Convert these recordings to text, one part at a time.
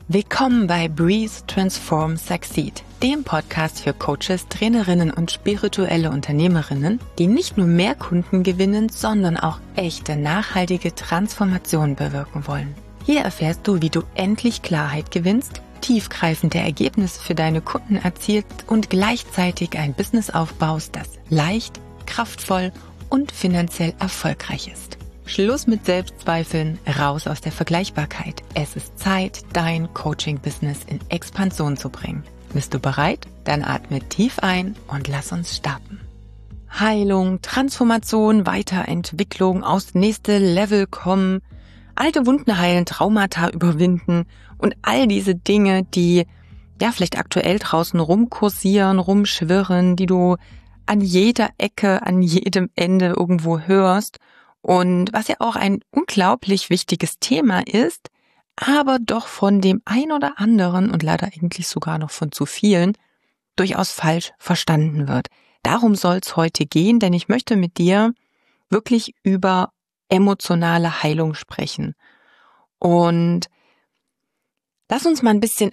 Willkommen bei Breathe, Transform, Succeed, dem Podcast für Coaches, Trainerinnen und spirituelle Unternehmerinnen, die nicht nur mehr Kunden gewinnen, sondern auch echte, nachhaltige Transformation bewirken wollen. Hier erfährst du, wie du endlich Klarheit gewinnst, tiefgreifende Ergebnisse für deine Kunden erzielst und gleichzeitig ein Business aufbaust, das leicht, kraftvoll und finanziell erfolgreich ist. Schluss mit Selbstzweifeln, raus aus der Vergleichbarkeit. Es ist Zeit, dein Coaching-Business in Expansion zu bringen. Bist du bereit? Dann atme tief ein und lass uns starten. Heilung, Transformation, Weiterentwicklung, aufs nächste Level kommen, alte Wunden heilen, Traumata überwinden und all diese Dinge, die vielleicht aktuell draußen rumkursieren, rumschwirren, die du an jeder Ecke, an jedem Ende irgendwo hörst. Und was ja auch ein unglaublich wichtiges Thema ist, aber doch von dem ein oder anderen und leider eigentlich sogar noch von zu vielen durchaus falsch verstanden wird. Darum soll es heute gehen, denn ich möchte mit dir wirklich über emotionale Heilung sprechen. Und lass uns mal ein bisschen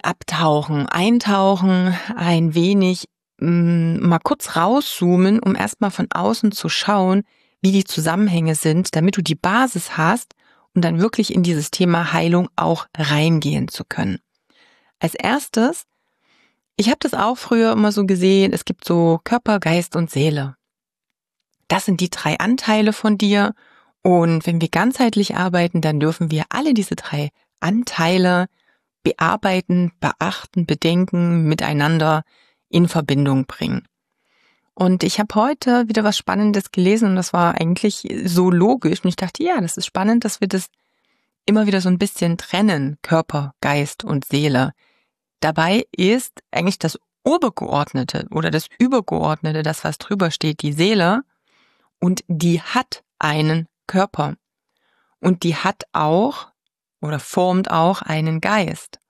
eintauchen, ein wenig mal kurz rauszoomen, um erstmal von außen zu schauen, wie die Zusammenhänge sind, damit du die Basis hast und dann wirklich in dieses Thema Heilung auch reingehen zu können. Als erstes, ich habe das auch früher immer so gesehen, es gibt so Körper, Geist und Seele. Das sind die 3 Anteile von dir und wenn wir ganzheitlich arbeiten, dann dürfen wir alle diese 3 Anteile bearbeiten, beachten, bedenken, miteinander in Verbindung bringen. Und ich habe heute wieder was Spannendes gelesen und das war eigentlich so logisch. Und ich dachte, ja, das ist spannend, dass wir das immer wieder so ein bisschen trennen, Körper, Geist und Seele. Dabei ist eigentlich das Obergeordnete oder das Übergeordnete, das was drüber steht, die Seele. Und die hat einen Körper. Und die hat auch oder formt auch einen Geist.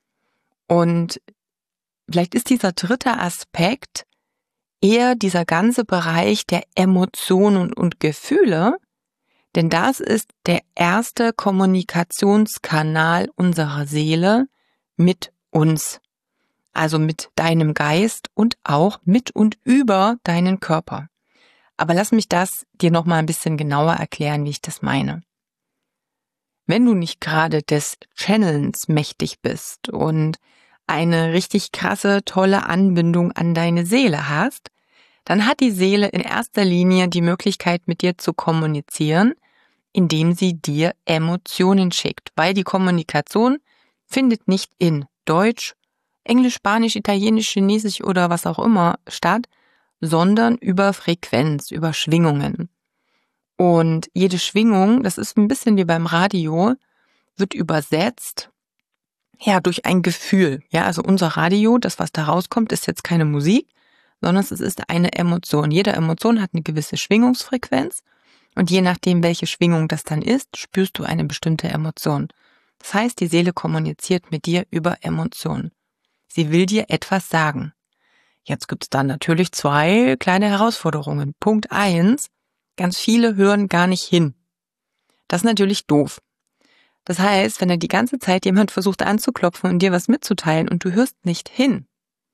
Und vielleicht ist dieser dritte Aspekt eher dieser ganze Bereich der Emotionen und Gefühle, denn das ist der erste Kommunikationskanal unserer Seele mit uns, also mit deinem Geist und auch mit und über deinen Körper. Aber lass mich das dir nochmal ein bisschen genauer erklären, wie ich das meine. Wenn du nicht gerade des Channelns mächtig bist und eine richtig krasse, tolle Anbindung an deine Seele hast, dann hat die Seele in erster Linie die Möglichkeit, mit dir zu kommunizieren, indem sie dir Emotionen schickt, weil die Kommunikation findet nicht in Deutsch, Englisch, Spanisch, Italienisch, Chinesisch oder was auch immer statt, sondern über Frequenz, über Schwingungen. Und jede Schwingung, das ist ein bisschen wie beim Radio, wird übersetzt durch ein Gefühl. Also unser Radio, das was da rauskommt, ist jetzt keine Musik, sondern es ist eine Emotion. Jede Emotion hat eine gewisse Schwingungsfrequenz und je nachdem, welche Schwingung das dann ist, spürst du eine bestimmte Emotion. Das heißt, die Seele kommuniziert mit dir über Emotionen. Sie will dir etwas sagen. Jetzt gibt es dann natürlich 2 kleine Herausforderungen. Punkt 1, ganz viele hören gar nicht hin. Das ist natürlich doof. Das heißt, wenn da die ganze Zeit jemand versucht anzuklopfen und dir was mitzuteilen und du hörst nicht hin,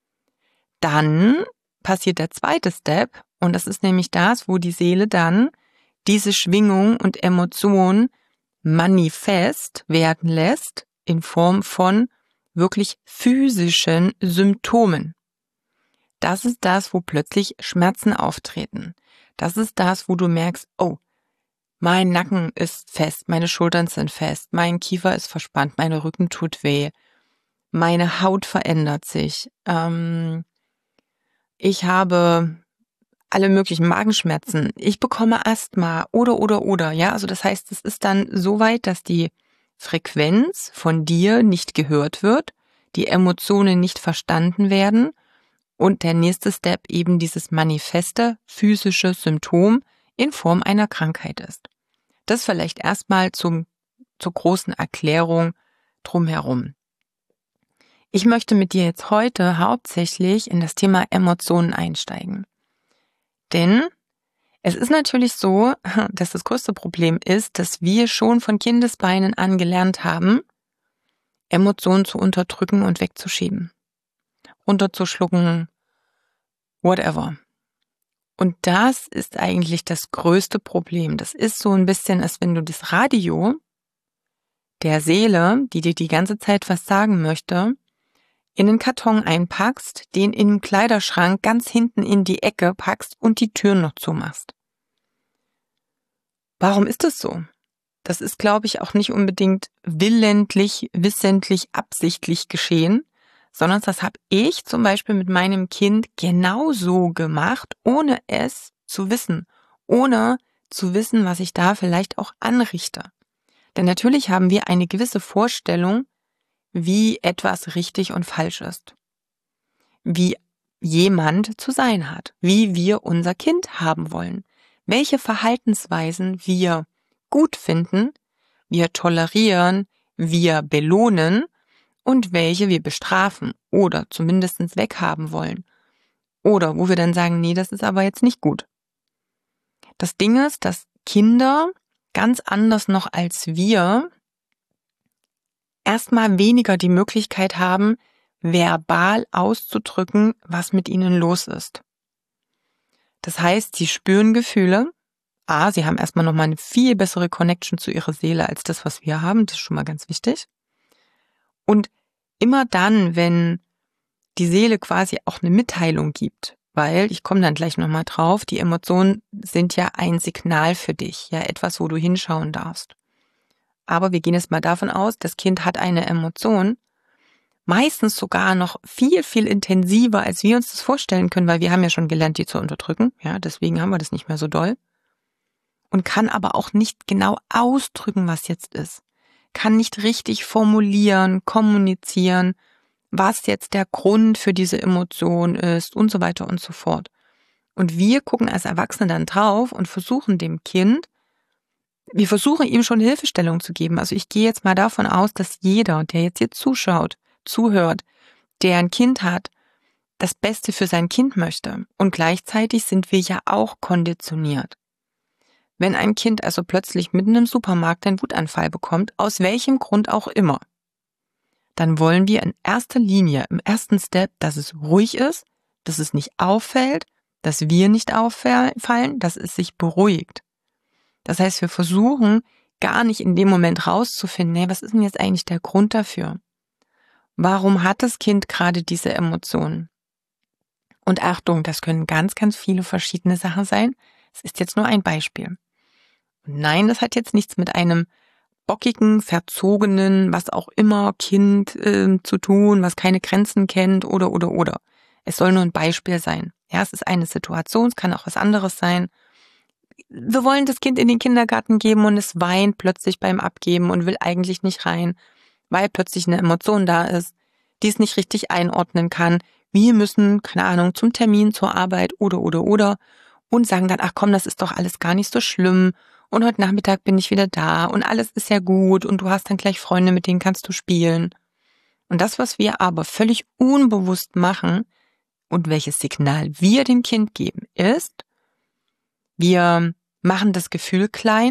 dann passiert der zweite Step und das ist nämlich das, wo die Seele dann diese Schwingung und Emotion manifest werden lässt in Form von wirklich physischen Symptomen. Das ist das, wo plötzlich Schmerzen auftreten. Das ist das, wo du merkst, oh, mein Nacken ist fest, meine Schultern sind fest, mein Kiefer ist verspannt, mein Rücken tut weh, meine Haut verändert sich, ich habe alle möglichen Magenschmerzen, ich bekomme Asthma oder. Also das heißt, es ist dann so weit, dass die Frequenz von dir nicht gehört wird, die Emotionen nicht verstanden werden und der nächste Step eben dieses manifeste physische Symptom in Form einer Krankheit ist. Das vielleicht erstmal zur großen Erklärung drumherum. Ich möchte mit dir jetzt heute hauptsächlich in das Thema Emotionen einsteigen. Denn es ist natürlich so, dass das größte Problem ist, dass wir schon von Kindesbeinen an gelernt haben, Emotionen zu unterdrücken und wegzuschieben, runterzuschlucken, whatever. Und das ist eigentlich das größte Problem. Das ist so ein bisschen, als wenn du das Radio der Seele, die dir die ganze Zeit was sagen möchte, in den Karton einpackst, den in den Kleiderschrank ganz hinten in die Ecke packst und die Türen noch zumachst. Warum ist das so? Das ist, glaube ich, auch nicht unbedingt willentlich, wissentlich, absichtlich geschehen, sondern das habe ich zum Beispiel mit meinem Kind genauso gemacht, ohne es zu wissen, ohne zu wissen, was ich da vielleicht auch anrichte. Denn natürlich haben wir eine gewisse Vorstellung, wie etwas richtig und falsch ist, wie jemand zu sein hat, wie wir unser Kind haben wollen, welche Verhaltensweisen wir gut finden, wir tolerieren, wir belohnen und welche wir bestrafen oder zumindest weghaben wollen. Oder wo wir dann sagen, nee, das ist aber jetzt nicht gut. Das Ding ist, dass Kinder ganz anders noch als wir erstmal weniger die Möglichkeit haben, verbal auszudrücken, was mit ihnen los ist. Das heißt, sie spüren Gefühle. Sie haben erstmal nochmal eine viel bessere Connection zu ihrer Seele als das, was wir haben. Das ist schon mal ganz wichtig. Und immer dann, wenn die Seele quasi auch eine Mitteilung gibt, weil, ich komme dann gleich nochmal drauf, die Emotionen sind ja ein Signal für dich, ja etwas, wo du hinschauen darfst. Aber wir gehen jetzt mal davon aus, das Kind hat eine Emotion, meistens sogar noch viel, viel intensiver, als wir uns das vorstellen können, weil wir haben ja schon gelernt, die zu unterdrücken, ja, deswegen haben wir das nicht mehr so doll. Und kann aber auch nicht genau ausdrücken, was jetzt ist. Kann nicht richtig formulieren, kommunizieren, was jetzt der Grund für diese Emotion ist und so weiter und so fort. Und wir gucken als Erwachsene dann drauf und versuchen dem Kind, wir versuchen ihm schon Hilfestellung zu geben. Also ich gehe jetzt mal davon aus, dass jeder, der jetzt hier zuschaut, zuhört, der ein Kind hat, das Beste für sein Kind möchte. Und gleichzeitig sind wir ja auch konditioniert. Wenn ein Kind also plötzlich mitten im Supermarkt einen Wutanfall bekommt, aus welchem Grund auch immer, dann wollen wir in erster Linie, im ersten Step, dass es ruhig ist, dass es nicht auffällt, dass wir nicht auffallen, dass es sich beruhigt. Das heißt, wir versuchen gar nicht in dem Moment rauszufinden, was ist denn jetzt eigentlich der Grund dafür? Warum hat das Kind gerade diese Emotionen? Und Achtung, das können ganz, ganz viele verschiedene Sachen sein. Es ist jetzt nur ein Beispiel. Und nein, das hat jetzt nichts mit einem bockigen, verzogenen, was auch immer Kind zu tun, was keine Grenzen kennt oder. Es soll nur ein Beispiel sein. Ja, es ist eine Situation, es kann auch was anderes sein. Wir wollen das Kind in den Kindergarten geben und es weint plötzlich beim Abgeben und will eigentlich nicht rein, weil plötzlich eine Emotion da ist, die es nicht richtig einordnen kann. Wir müssen, keine Ahnung, zum Termin, zur Arbeit oder und sagen dann, ach komm, das ist doch alles gar nicht so schlimm und heute Nachmittag bin ich wieder da und alles ist ja gut und du hast dann gleich Freunde, mit denen kannst du spielen. Und das, was wir aber völlig unbewusst machen und welches Signal wir dem Kind geben, ist, wir machen das Gefühl klein,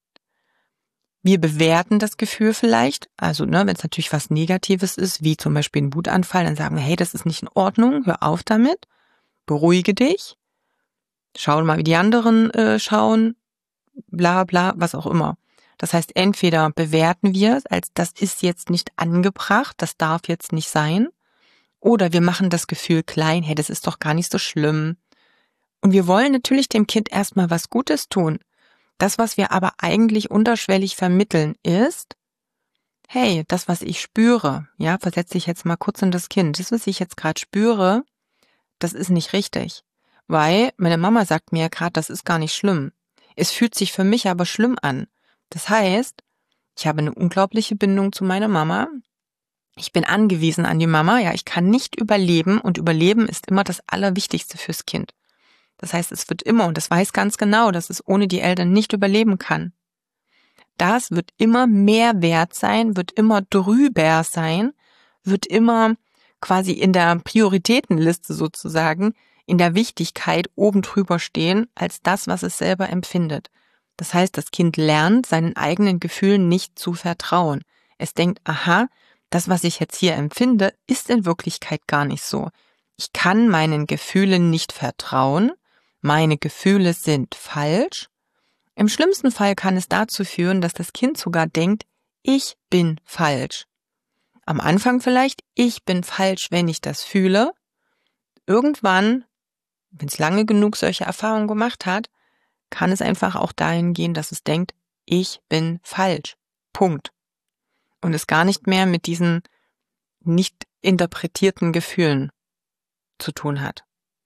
wir bewerten das Gefühl vielleicht, also wenn es natürlich was Negatives ist, wie zum Beispiel ein Wutanfall, dann sagen wir, hey, das ist nicht in Ordnung, hör auf damit, beruhige dich, schau mal, wie die anderen schauen, bla bla, was auch immer. Das heißt, entweder bewerten wir es als, das ist jetzt nicht angebracht, das darf jetzt nicht sein, oder wir machen das Gefühl klein, hey, das ist doch gar nicht so schlimm. Und wir wollen natürlich dem Kind erstmal was Gutes tun. Das, was wir aber eigentlich unterschwellig vermitteln, ist, hey, das, was ich spüre, ja, versetze ich jetzt mal kurz in das Kind, das, was ich jetzt gerade spüre, das ist nicht richtig. Weil meine Mama sagt mir ja gerade, das ist gar nicht schlimm. Es fühlt sich für mich aber schlimm an. Das heißt, ich habe eine unglaubliche Bindung zu meiner Mama. Ich bin angewiesen an die Mama, ja, ich kann nicht überleben und Überleben ist immer das Allerwichtigste fürs Kind. Das heißt, es wird immer, und das weiß ganz genau, dass es ohne die Eltern nicht überleben kann. Das wird immer mehr wert sein, wird immer drüber sein, wird immer quasi in der Prioritätenliste sozusagen, in der Wichtigkeit oben drüber stehen, als das, was es selber empfindet. Das heißt, das Kind lernt, seinen eigenen Gefühlen nicht zu vertrauen. Es denkt, aha, das, was ich jetzt hier empfinde, ist in Wirklichkeit gar nicht so. Ich kann meinen Gefühlen nicht vertrauen. Meine Gefühle sind falsch. Im schlimmsten Fall kann es dazu führen, dass das Kind sogar denkt, ich bin falsch. Am Anfang vielleicht, ich bin falsch, wenn ich das fühle. Irgendwann, wenn es lange genug solche Erfahrungen gemacht hat, kann es einfach auch dahin gehen, dass es denkt, ich bin falsch. Punkt. Und es gar nicht mehr mit diesen nicht interpretierten Gefühlen zu tun hat.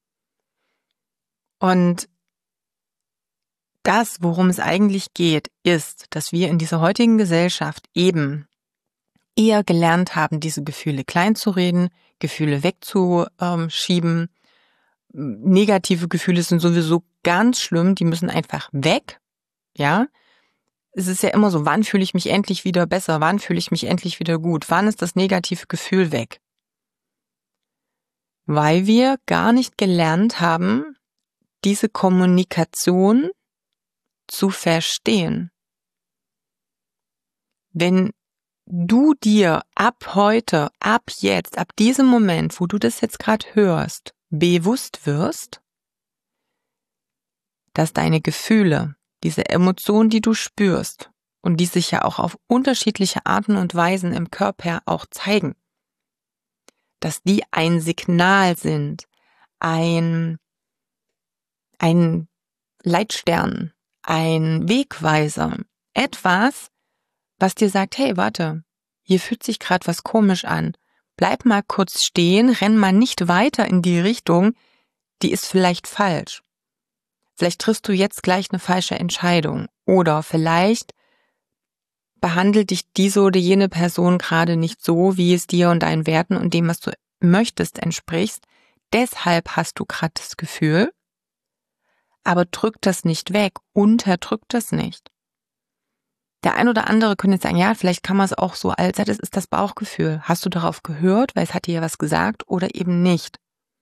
Und das, worum es eigentlich geht, ist, dass wir in dieser heutigen Gesellschaft eben eher gelernt haben, diese Gefühle kleinzureden, Gefühle wegzuschieben. Negative Gefühle sind sowieso ganz schlimm, die müssen einfach weg, ja. Es ist ja immer so, wann fühle ich mich endlich wieder besser, wann fühle ich mich endlich wieder gut, wann ist das negative Gefühl weg? Weil wir gar nicht gelernt haben, diese Kommunikation zu verstehen. Wenn du dir ab heute, ab jetzt, ab diesem Moment, wo du das jetzt gerade hörst, bewusst wirst, dass deine Gefühle, diese Emotionen, die du spürst und die sich ja auch auf unterschiedliche Arten und Weisen im Körper auch zeigen, dass die ein Signal sind, ein Leitstern, ein Wegweiser, etwas, was dir sagt, hey, warte, hier fühlt sich gerade was komisch an. Bleib mal kurz stehen, renn mal nicht weiter in die Richtung, die ist vielleicht falsch. Vielleicht triffst du jetzt gleich eine falsche Entscheidung oder vielleicht behandelt dich diese oder jene Person gerade nicht so, wie es dir und deinen Werten und dem, was du möchtest, entsprichst. Deshalb hast du gerade das Gefühl, aber drück das nicht weg, unterdrück das nicht. Der ein oder andere könnte jetzt sagen, ja, vielleicht kann man es auch so als, das ist das Bauchgefühl. Hast du darauf gehört, weil es hat dir ja was gesagt oder eben nicht?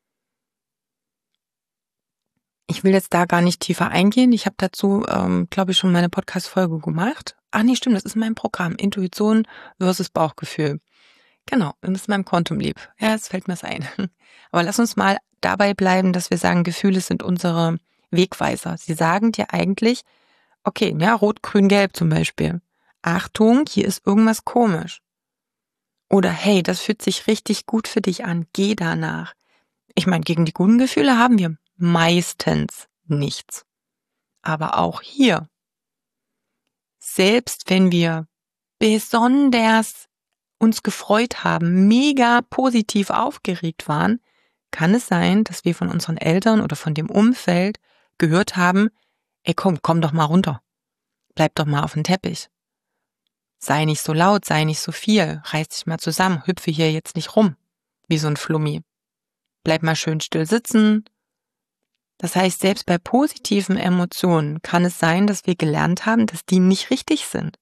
Ich will jetzt da gar nicht tiefer eingehen. Ich habe dazu, glaube ich, schon meine Podcast-Folge gemacht. Ach nee, stimmt, das ist mein Programm. Intuition versus Bauchgefühl. Genau, das ist meinem Quantum Leap. Ja, jetzt fällt mir das ein. Aber lass uns mal dabei bleiben, dass wir sagen, Gefühle sind unsere Wegweiser. Sie sagen dir eigentlich, okay, ja, rot, grün, gelb zum Beispiel. Achtung, hier ist irgendwas komisch. Oder hey, das fühlt sich richtig gut für dich an, geh danach. Ich meine, gegen die guten Gefühle haben wir meistens nichts. Aber auch hier, selbst wenn wir besonders uns gefreut haben, mega positiv aufgeregt waren, kann es sein, dass wir von unseren Eltern oder von dem Umfeld gehört haben, ey komm doch mal runter. Bleib doch mal auf den Teppich. Sei nicht so laut, sei nicht so viel, reiß dich mal zusammen, hüpfe hier jetzt nicht rum, wie so ein Flummi. Bleib mal schön still sitzen. Das heißt, selbst bei positiven Emotionen kann es sein, dass wir gelernt haben, dass die nicht richtig sind.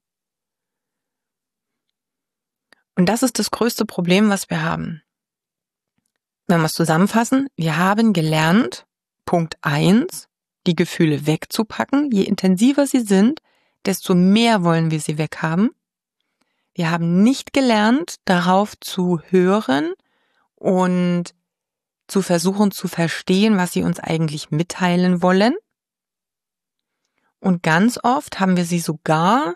Und das ist das größte Problem, was wir haben. Wenn wir es zusammenfassen, wir haben gelernt, Punkt 1, die Gefühle wegzupacken. Je intensiver sie sind, desto mehr wollen wir sie weghaben. Wir haben nicht gelernt, darauf zu hören und zu versuchen zu verstehen, was sie uns eigentlich mitteilen wollen. Und ganz oft haben wir sie sogar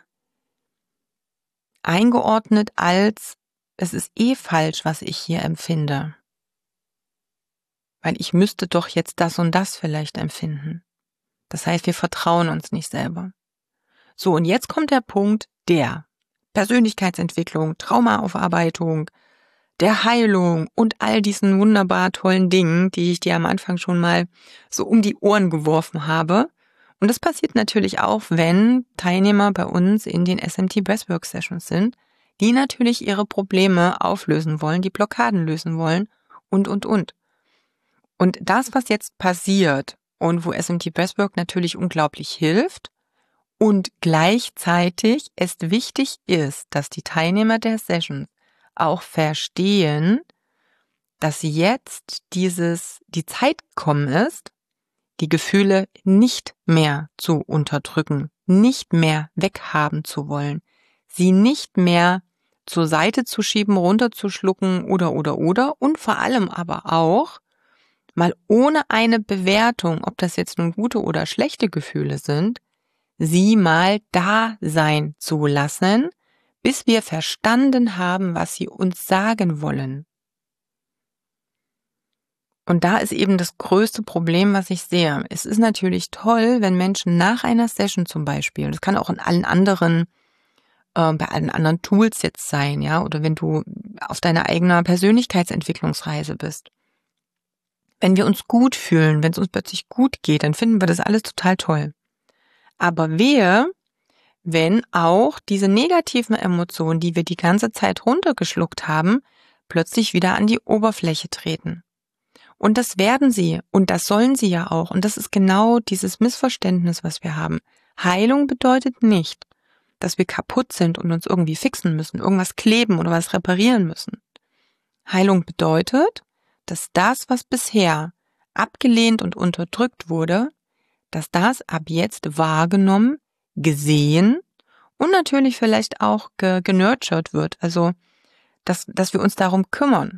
eingeordnet als, es ist eh falsch, was ich hier empfinde. Weil ich müsste doch jetzt das und das vielleicht empfinden. Das heißt, wir vertrauen uns nicht selber. So, und jetzt kommt der Punkt der Persönlichkeitsentwicklung, Traumaaufarbeitung, der Heilung und all diesen wunderbar tollen Dingen, die ich dir am Anfang schon mal so um die Ohren geworfen habe. Und das passiert natürlich auch, wenn Teilnehmer bei uns in den SMT Breathwork Sessions sind, die natürlich ihre Probleme auflösen wollen, die Blockaden lösen wollen und. Und das, was jetzt passiert und wo SMT Breathwork natürlich unglaublich hilft und gleichzeitig es wichtig ist, dass die Teilnehmer der Sessions auch verstehen, dass jetzt die Zeit gekommen ist, die Gefühle nicht mehr zu unterdrücken, nicht mehr weghaben zu wollen, sie nicht mehr zur Seite zu schieben, runterzuschlucken oder. Und vor allem aber auch mal ohne eine Bewertung, ob das jetzt nun gute oder schlechte Gefühle sind, sie mal da sein zu lassen, bis wir verstanden haben, was sie uns sagen wollen. Und da ist eben das größte Problem, was ich sehe. Es ist natürlich toll, wenn Menschen nach einer Session zum Beispiel, das kann auch in allen anderen, bei allen anderen Tools jetzt sein, ja, oder wenn du auf deiner eigenen Persönlichkeitsentwicklungsreise bist. Wenn wir uns gut fühlen, wenn es uns plötzlich gut geht, dann finden wir das alles total toll. Aber wehe, wenn auch diese negativen Emotionen, die wir die ganze Zeit runtergeschluckt haben, plötzlich wieder an die Oberfläche treten. Und das werden sie und das sollen sie ja auch. Und das ist genau dieses Missverständnis, was wir haben. Heilung bedeutet nicht, dass wir kaputt sind und uns irgendwie fixen müssen, irgendwas kleben oder was reparieren müssen. Heilung bedeutet, dass das, was bisher abgelehnt und unterdrückt wurde, dass das ab jetzt wahrgenommen, gesehen und natürlich vielleicht auch genurtured wird. Also, dass wir uns darum kümmern.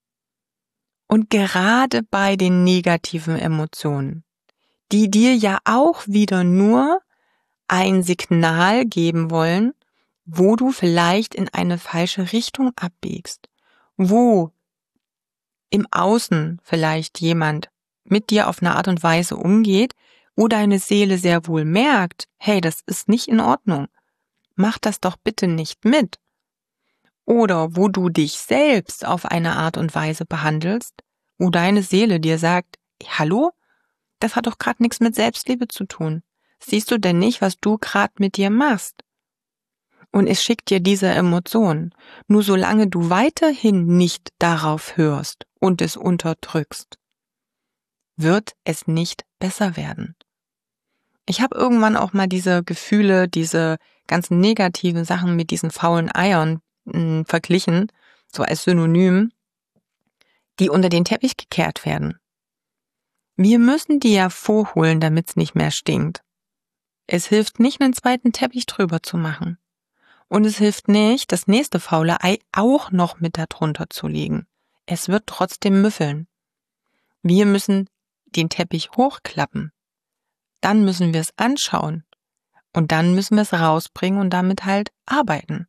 Und gerade bei den negativen Emotionen, die dir ja auch wieder nur ein Signal geben wollen, wo du vielleicht in eine falsche Richtung abbiegst, wo im Außen vielleicht jemand mit dir auf eine Art und Weise umgeht, wo deine Seele sehr wohl merkt, hey, das ist nicht in Ordnung, mach das doch bitte nicht mit. Oder wo du dich selbst auf eine Art und Weise behandelst, wo deine Seele dir sagt, hallo, das hat doch gerade nichts mit Selbstliebe zu tun. Siehst du denn nicht, was du gerade mit dir machst? Und es schickt dir diese Emotion. Nur solange du weiterhin nicht darauf hörst und es unterdrückst, wird es nicht besser werden. Ich habe irgendwann auch mal diese Gefühle, diese ganzen negativen Sachen mit diesen faulen Eiern verglichen, so als Synonym, die unter den Teppich gekehrt werden. Wir müssen die ja vorholen, damit es nicht mehr stinkt. Es hilft nicht, einen zweiten Teppich drüber zu machen. Und es hilft nicht, das nächste faule Ei auch noch mit darunter zu legen. Es wird trotzdem müffeln. Wir müssen den Teppich hochklappen. Dann müssen wir es anschauen. Und dann müssen wir es rausbringen und damit halt arbeiten.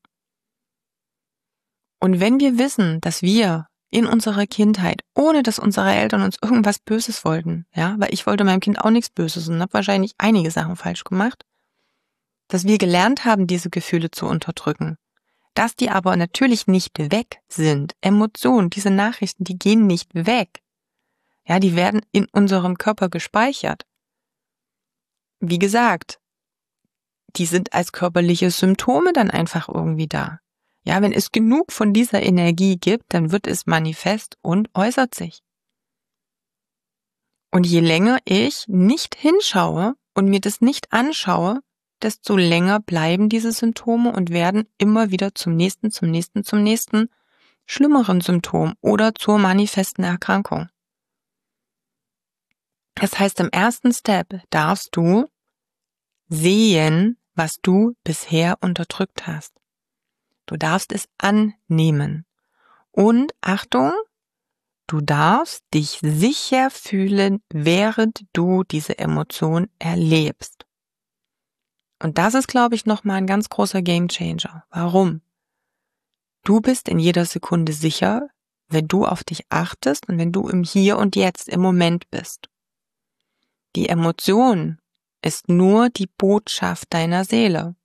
Und wenn wir wissen, dass wir in unserer Kindheit, ohne dass unsere Eltern uns irgendwas Böses wollten, ja, weil ich wollte meinem Kind auch nichts Böses und habe wahrscheinlich einige Sachen falsch gemacht, dass wir gelernt haben, diese Gefühle zu unterdrücken, dass die aber natürlich nicht weg sind. Emotionen, diese Nachrichten, die gehen nicht weg. Ja, die werden in unserem Körper gespeichert. Wie gesagt, die sind als körperliche Symptome dann einfach irgendwie da. Ja, wenn es genug von dieser Energie gibt, dann wird es manifest und äußert sich. Und je länger ich nicht hinschaue und mir das nicht anschaue, desto länger bleiben diese Symptome und werden immer wieder zum nächsten schlimmeren Symptom oder zur manifesten Erkrankung. Das heißt, im ersten Step darfst du sehen, was du bisher unterdrückt hast. Du darfst es annehmen. Und Achtung, du darfst dich sicher fühlen, während du diese Emotion erlebst. Und das ist, glaube ich, nochmal ein ganz großer Gamechanger. Warum? Du bist in jeder Sekunde sicher, wenn du auf dich achtest und wenn du im Hier und Jetzt, im Moment bist. Die Emotion ist nur die Botschaft deiner Seele.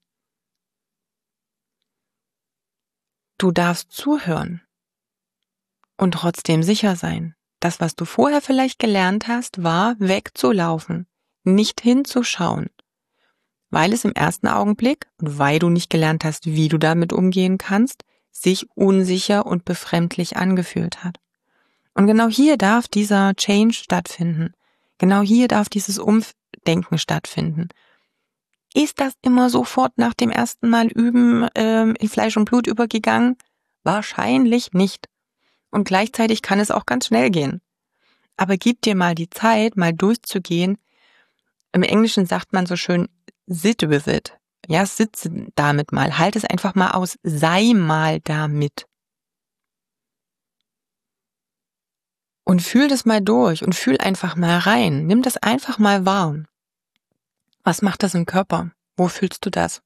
Du darfst zuhören und trotzdem sicher sein. Das, was du vorher vielleicht gelernt hast, war wegzulaufen, nicht hinzuschauen, weil es im ersten Augenblick und weil du nicht gelernt hast, wie du damit umgehen kannst, sich unsicher und befremdlich angefühlt hat. Und genau hier darf dieser Change stattfinden. Genau hier darf dieses Umdenken stattfinden. Ist das immer sofort nach dem ersten Mal üben in Fleisch und Blut übergegangen? Wahrscheinlich nicht. Und gleichzeitig kann es auch ganz schnell gehen. Aber gib dir mal die Zeit, mal durchzugehen. Im Englischen sagt man so schön, sit with it. Ja, sitze damit mal, halt es einfach mal aus, sei mal damit. Und fühl das mal durch und fühl einfach mal rein. Nimm das einfach mal wahr. Was macht das im Körper? Wo fühlst du das?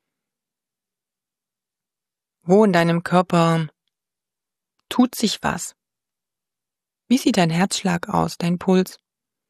Wo in deinem Körper tut sich was? Wie sieht dein Herzschlag aus, dein Puls?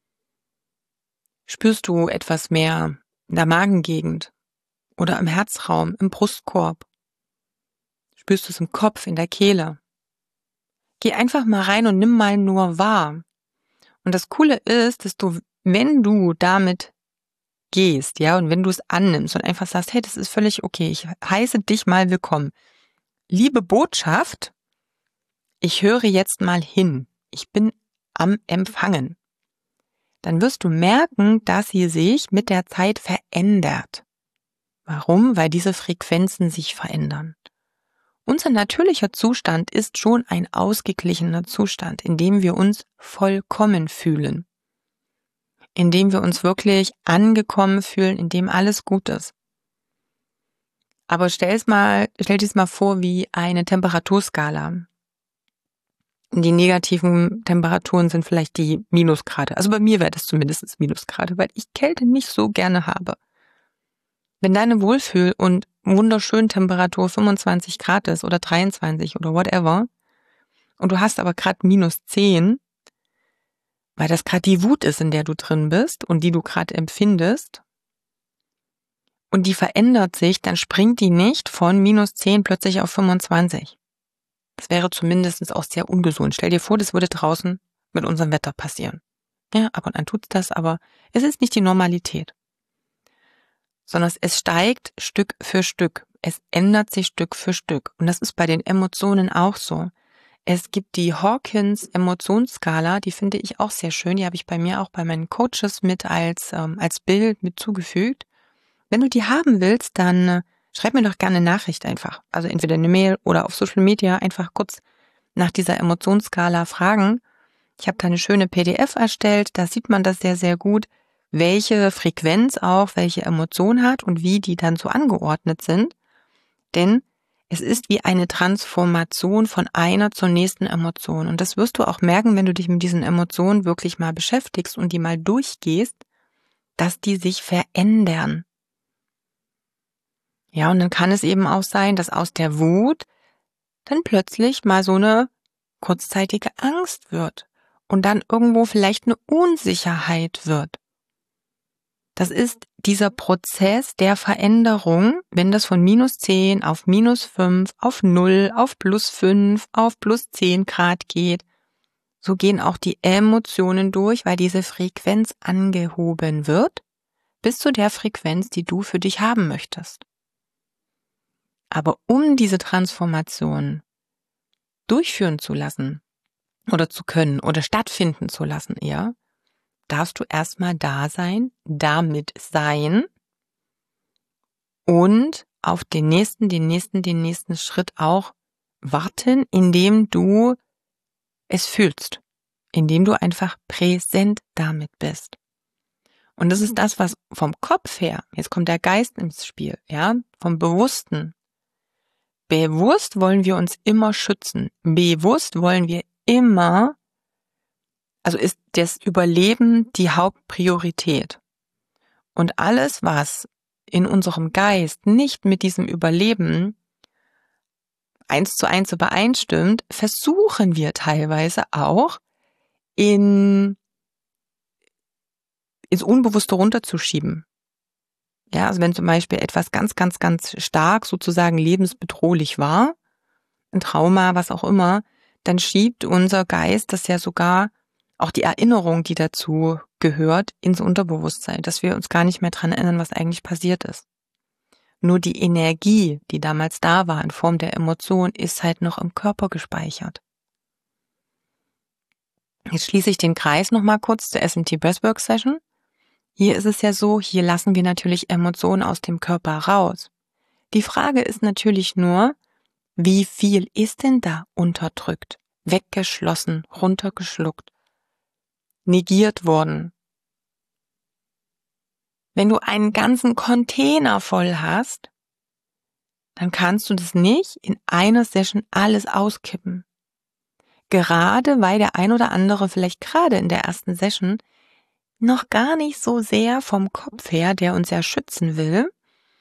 Spürst du etwas mehr in der Magengegend oder im Herzraum, im Brustkorb? Spürst du es im Kopf, in der Kehle? Geh einfach mal rein und nimm mal nur wahr. Und das Coole ist, dass du, wenn du damit gehst, ja, und wenn du es annimmst und einfach sagst, hey, das ist völlig okay, ich heiße dich mal willkommen. Liebe Botschaft, ich höre jetzt mal hin. Ich bin am Empfangen. Dann wirst du merken, dass sie sich mit der Zeit verändert. Warum? Weil diese Frequenzen sich verändern. Unser natürlicher Zustand ist schon ein ausgeglichener Zustand, in dem wir uns vollkommen fühlen, in dem wir uns wirklich angekommen fühlen, in dem alles gut ist. Aber stell dir es mal vor wie eine Temperaturskala. Die negativen Temperaturen sind vielleicht die Minusgrade. Also bei mir wäre das zumindest Minusgrade, weil ich Kälte nicht so gerne habe. Wenn deine Wohlfühl- und wunderschön Temperatur 25 Grad ist oder 23 oder whatever und du hast aber gerade -10, weil das gerade die Wut ist, in der du drin bist und die du gerade empfindest und die verändert sich, dann springt die nicht von -10 plötzlich auf 25. Das wäre zumindest auch sehr ungesund. Stell dir vor, das würde draußen mit unserem Wetter passieren. Ja, ab und an tut's das, aber es ist nicht die Normalität. Sondern es steigt Stück für Stück. Es ändert sich Stück für Stück. Und das ist bei den Emotionen auch so. Es gibt die Hawkins-Emotionsskala, die finde ich auch sehr schön. Die habe ich bei mir auch bei meinen Coaches mit als Bild mit zugefügt. Wenn du die haben willst, dann schreib mir doch gerne eine Nachricht einfach. Also entweder eine Mail oder auf Social Media einfach kurz nach dieser Emotionsskala fragen. Ich habe da eine schöne PDF erstellt, da sieht man das sehr, sehr gut, welche Frequenz auch welche Emotion hat und wie die dann so angeordnet sind. Denn es ist wie eine Transformation von einer zur nächsten Emotion. Und das wirst du auch merken, wenn du dich mit diesen Emotionen wirklich mal beschäftigst und die mal durchgehst, dass die sich verändern. Ja, und dann kann es eben auch sein, dass aus der Wut dann plötzlich mal so eine kurzzeitige Angst wird und dann irgendwo vielleicht eine Unsicherheit wird. Das ist dieser Prozess der Veränderung, wenn das von -10 auf -5, auf 0, auf +5, auf +10 Grad geht. So gehen auch die Emotionen durch, weil diese Frequenz angehoben wird, bis zu der Frequenz, die du für dich haben möchtest. Aber um diese Transformation durchführen zu lassen oder zu können oder stattfinden zu lassen eher, darfst du erstmal da sein, damit sein und auf den nächsten Schritt auch warten, indem du es fühlst, indem du einfach präsent damit bist. Und das ist das, was vom Kopf her, jetzt kommt der Geist ins Spiel, ja, vom Bewussten. Bewusst wollen wir uns immer schützen. Bewusst wollen wir immer, also ist das Überleben die Hauptpriorität. Und alles, was in unserem Geist nicht mit diesem Überleben 1:1 übereinstimmt, versuchen wir teilweise auch ins Unbewusste runterzuschieben. Ja, also wenn zum Beispiel etwas ganz, ganz, ganz stark sozusagen lebensbedrohlich war, ein Trauma, was auch immer, dann schiebt unser Geist das ja sogar auch die Erinnerung, die dazu gehört, ins Unterbewusstsein, dass wir uns gar nicht mehr dran erinnern, was eigentlich passiert ist. Nur die Energie, die damals da war in Form der Emotion, ist halt noch im Körper gespeichert. Jetzt schließe ich den Kreis nochmal kurz zur SMT Breathwork Session. Hier ist es ja so, hier lassen wir natürlich Emotionen aus dem Körper raus. Die Frage ist natürlich nur, wie viel ist denn da unterdrückt, weggeschlossen, runtergeschluckt, negiert worden? Wenn du einen ganzen Container voll hast, dann kannst du das nicht in einer Session alles auskippen. Gerade weil der ein oder andere vielleicht gerade in der ersten Session noch gar nicht so sehr vom Kopf her, der uns ja schützen will,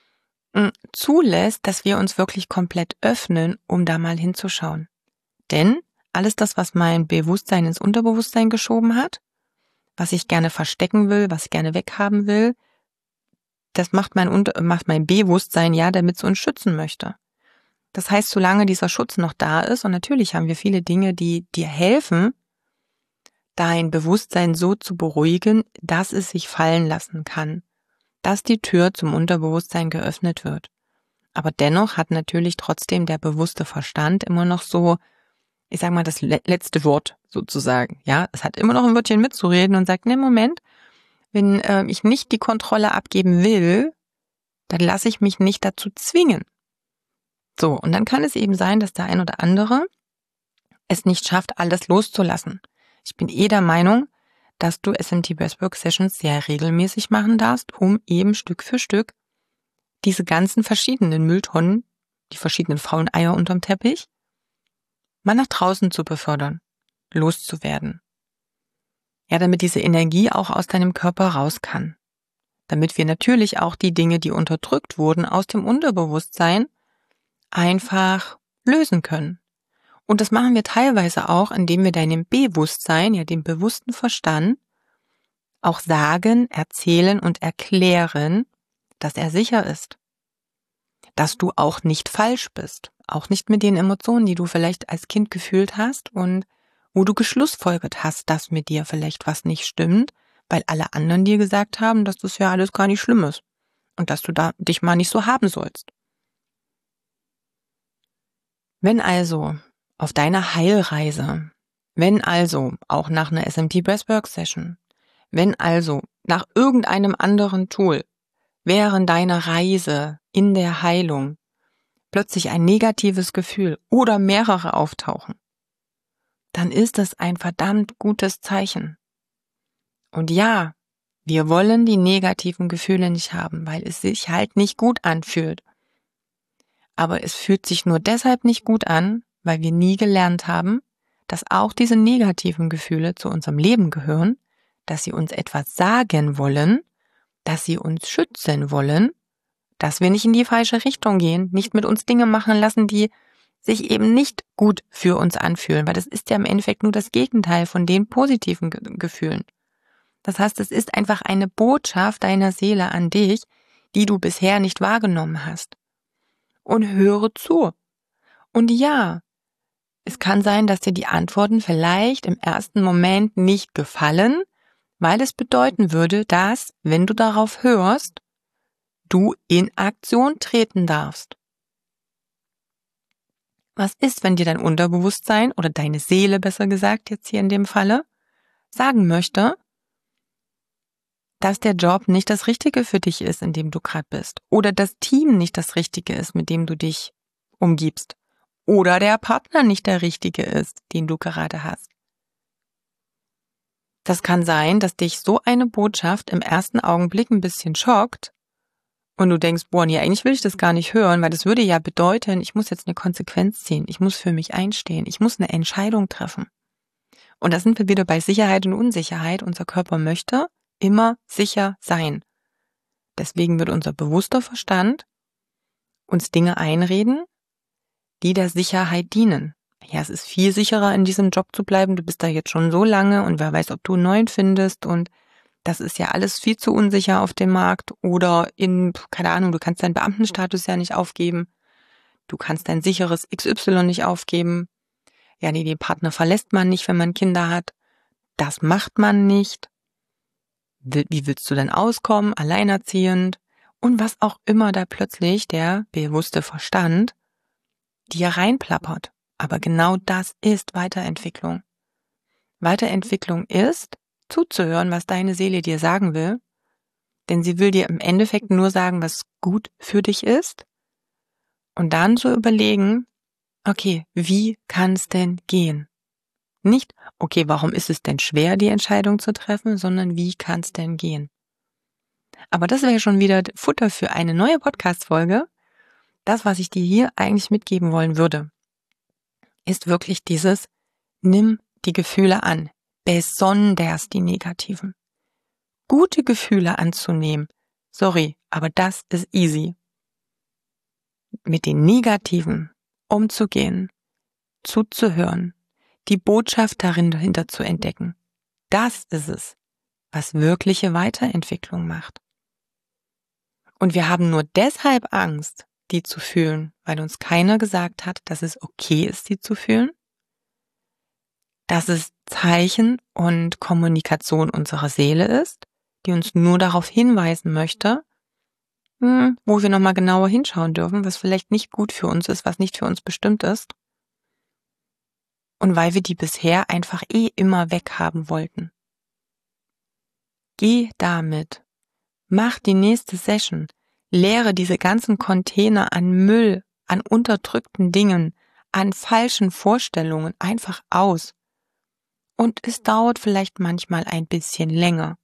zulässt, dass wir uns wirklich komplett öffnen, um da mal hinzuschauen. Denn alles das, was mein Bewusstsein ins Unterbewusstsein geschoben hat, was ich gerne verstecken will, was ich gerne weghaben will, das macht mein Bewusstsein ja, damit es uns schützen möchte. Das heißt, solange dieser Schutz noch da ist, und natürlich haben wir viele Dinge, die dir helfen, dein Bewusstsein so zu beruhigen, dass es sich fallen lassen kann, dass die Tür zum Unterbewusstsein geöffnet wird. Aber dennoch hat natürlich trotzdem der bewusste Verstand immer noch so, ich sag mal, das letzte Wort sozusagen. Ja, es hat immer noch ein Wörtchen mitzureden und sagt, ne, Moment, wenn ich nicht die Kontrolle abgeben will, dann lasse ich mich nicht dazu zwingen. So, und dann kann es eben sein, dass der ein oder andere es nicht schafft, alles loszulassen. Ich bin der Meinung, dass du SMT Breathwork Sessions sehr regelmäßig machen darfst, um eben Stück für Stück diese ganzen verschiedenen Mülltonnen, die verschiedenen faulen Eier unterm Teppich, mal nach draußen zu befördern, loszuwerden. Ja, damit diese Energie auch aus deinem Körper raus kann. Damit wir natürlich auch die Dinge, die unterdrückt wurden, aus dem Unterbewusstsein einfach lösen können. Und das machen wir teilweise auch, indem wir deinem Bewusstsein, ja dem bewussten Verstand, auch sagen, erzählen und erklären, dass er sicher ist. Dass du auch nicht falsch bist. Auch nicht mit den Emotionen, die du vielleicht als Kind gefühlt hast und wo du geschlussfolgert hast, dass mit dir vielleicht was nicht stimmt, weil alle anderen dir gesagt haben, dass das ja alles gar nicht schlimm ist und dass du da dich mal nicht so haben sollst. Wenn also auf deiner Heilreise, wenn also auch nach einer SMT Breathwork Session, wenn also nach irgendeinem anderen Tool während deiner Reise in der Heilung plötzlich ein negatives Gefühl oder mehrere auftauchen, dann ist es ein verdammt gutes Zeichen. Und ja, wir wollen die negativen Gefühle nicht haben, weil es sich halt nicht gut anfühlt. Aber es fühlt sich nur deshalb nicht gut an, weil wir nie gelernt haben, dass auch diese negativen Gefühle zu unserem Leben gehören, dass sie uns etwas sagen wollen, dass sie uns schützen wollen, dass wir nicht in die falsche Richtung gehen, nicht mit uns Dinge machen lassen, die sich eben nicht gut für uns anfühlen, weil das ist ja im Endeffekt nur das Gegenteil von den positiven Gefühlen. Das heißt, es ist einfach eine Botschaft deiner Seele an dich, die du bisher nicht wahrgenommen hast. Und höre zu. Und ja, es kann sein, dass dir die Antworten vielleicht im ersten Moment nicht gefallen, weil es bedeuten würde, dass, wenn du darauf hörst, du in Aktion treten darfst. Was ist, wenn dir dein Unterbewusstsein oder deine Seele, besser gesagt, jetzt hier in dem Falle, sagen möchte, dass der Job nicht das Richtige für dich ist, in dem du gerade bist, oder das Team nicht das Richtige ist, mit dem du dich umgibst, oder der Partner nicht der Richtige ist, den du gerade hast. Das kann sein, dass dich so eine Botschaft im ersten Augenblick ein bisschen schockt und du denkst, boah, nee, eigentlich will ich das gar nicht hören, weil das würde ja bedeuten, ich muss jetzt eine Konsequenz ziehen, ich muss für mich einstehen, ich muss eine Entscheidung treffen. Und da sind wir wieder bei Sicherheit und Unsicherheit. Unser Körper möchte immer sicher sein. Deswegen wird unser bewusster Verstand uns Dinge einreden, die der Sicherheit dienen. Ja, es ist viel sicherer, in diesem Job zu bleiben. Du bist da jetzt schon so lange und wer weiß, ob du einen neuen findest und das ist ja alles viel zu unsicher auf dem Markt oder keine Ahnung, du kannst deinen Beamtenstatus ja nicht aufgeben. Du kannst dein sicheres XY nicht aufgeben. Ja, nee, den Partner verlässt man nicht, wenn man Kinder hat. Das macht man nicht. Wie willst du denn auskommen? Alleinerziehend? Und was auch immer da plötzlich der bewusste Verstand dir reinplappert. Aber genau das ist Weiterentwicklung. Weiterentwicklung ist, zuzuhören, was deine Seele dir sagen will, denn sie will dir im Endeffekt nur sagen, was gut für dich ist und dann zu überlegen, okay, wie kann es denn gehen? Nicht, okay, warum ist es denn schwer, die Entscheidung zu treffen, sondern wie kann es denn gehen? Aber das wäre schon wieder Futter für eine neue Podcast-Folge. Das, was ich dir hier eigentlich mitgeben wollen würde, ist wirklich dieses: Nimm die Gefühle an, besonders die negativen. Gute Gefühle anzunehmen, sorry, aber das ist easy. Mit den negativen umzugehen, zuzuhören, die Botschaft dahinter zu entdecken, das ist es, was wirkliche Weiterentwicklung macht. Und wir haben nur deshalb Angst, die zu fühlen, weil uns keiner gesagt hat, dass es okay ist, die zu fühlen, dass es Zeichen und Kommunikation unserer Seele ist, die uns nur darauf hinweisen möchte, wo wir nochmal genauer hinschauen dürfen, was vielleicht nicht gut für uns ist, was nicht für uns bestimmt ist. Und weil wir die bisher einfach immer weghaben wollten. Geh damit. Mach die nächste Session. Leere diese ganzen Container an Müll, an unterdrückten Dingen, an falschen Vorstellungen einfach aus. Und es dauert vielleicht manchmal ein bisschen länger.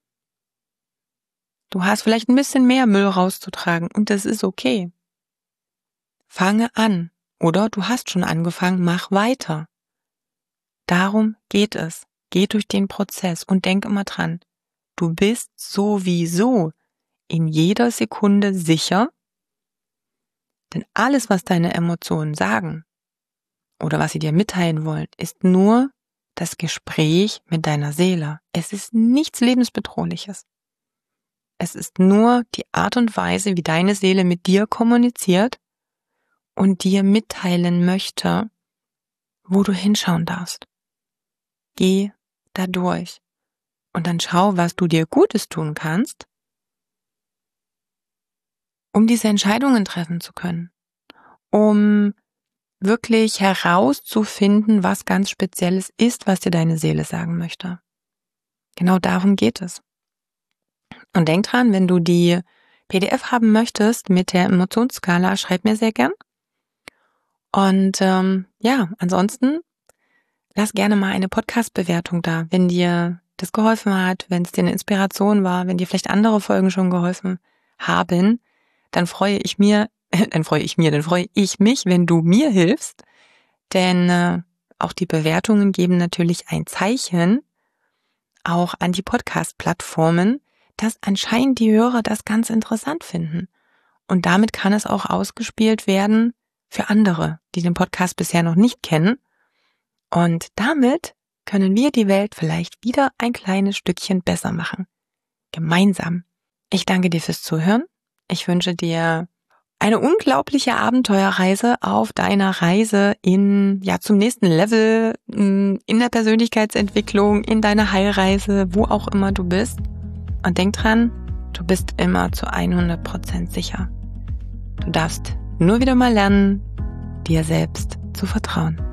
Du hast vielleicht ein bisschen mehr Müll rauszutragen und das ist okay. Fange an oder du hast schon angefangen, mach weiter. Darum geht es. Geh durch den Prozess und denk immer dran, du bist sowieso in jeder Sekunde sicher, denn alles, was deine Emotionen sagen oder was sie dir mitteilen wollen, ist nur das Gespräch mit deiner Seele. Es ist nichts Lebensbedrohliches. Es ist nur die Art und Weise, wie deine Seele mit dir kommuniziert und dir mitteilen möchte, wo du hinschauen darfst. Geh da durch und dann schau, was du dir Gutes tun kannst, um diese Entscheidungen treffen zu können, um wirklich herauszufinden, was ganz Spezielles ist, was dir deine Seele sagen möchte. Genau darum geht es. Und denk dran, wenn du die PDF haben möchtest mit der Emotionsskala, schreib mir sehr gern. Und ansonsten lass gerne mal eine Podcast-Bewertung da, wenn dir das geholfen hat, wenn es dir eine Inspiration war, wenn dir vielleicht andere Folgen schon geholfen haben, dann freue ich mich, wenn du mir hilfst, denn auch die Bewertungen geben natürlich ein Zeichen, auch an die Podcast-Plattformen, dass anscheinend die Hörer das ganz interessant finden. Und damit kann es auch ausgespielt werden für andere, die den Podcast bisher noch nicht kennen. Und damit können wir die Welt vielleicht wieder ein kleines Stückchen besser machen. Gemeinsam. Ich danke dir fürs Zuhören. Ich wünsche dir eine unglaubliche Abenteuerreise auf deiner Reise zum nächsten Level, in der Persönlichkeitsentwicklung, in deiner Heilreise, wo auch immer du bist. Und denk dran, du bist immer zu 100% sicher. Du darfst nur wieder mal lernen, dir selbst zu vertrauen.